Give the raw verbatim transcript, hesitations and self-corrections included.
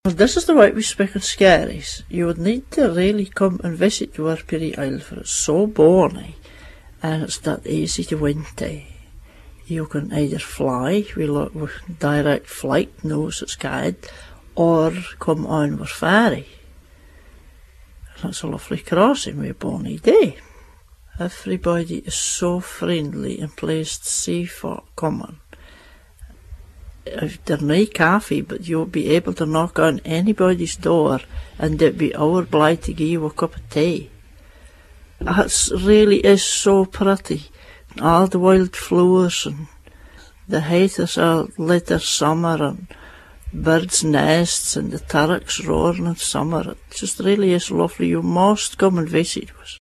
Well, this is the way we speak in Scaries. You would need to really come and visit Warpiri Isle, for it's so bonny and it's that easy to winter. You can either fly with, with direct flight, nose it's called, or come on with ferry. And it's a lovely crossing with a bonny day. Everybody is so friendly and pleased to see folk coming. If there's no coffee, but you'll be able to knock on anybody's door and they'd be our blithe to give you a cup of tea. It really is so pretty. All the wild flowers and the height is all later summer and birds' nests and the turrets roaring in summer. It just really is lovely. You must come and visit us.